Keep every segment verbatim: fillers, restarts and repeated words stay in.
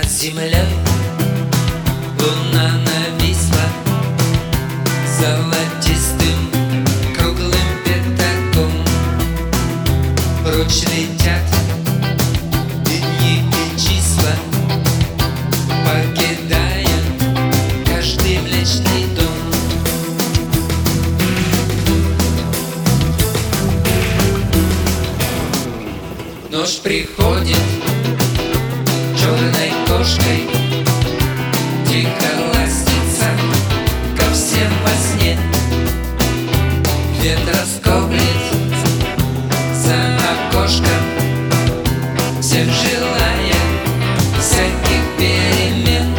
землей луна нависла золотистым круглым пятаком. Прочь летят и дни, и числа, покидая каждый млечный дом. Ночь приходит черной кошкой, тихо ластится ко всем во сне. Ветер скоблит за окошком, всем желая всяких перемен.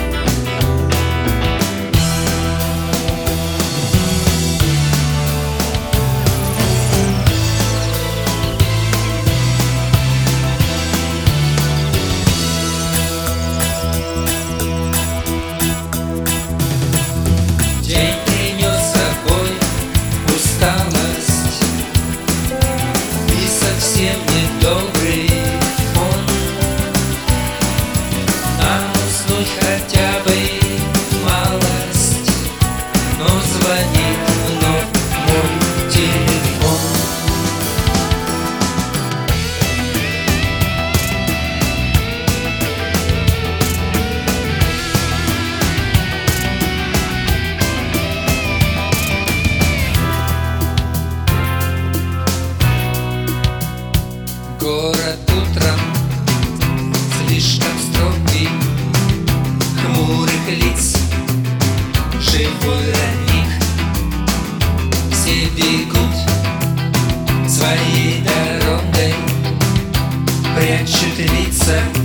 День принес с собой усталость и совсем недобрый фон, а уснуть хотя бы малость, но звонит вновь мой телефон. Город утром слишком строгий, хмурых лиц, живой родник. Все бегут своей дорогой, прячут лица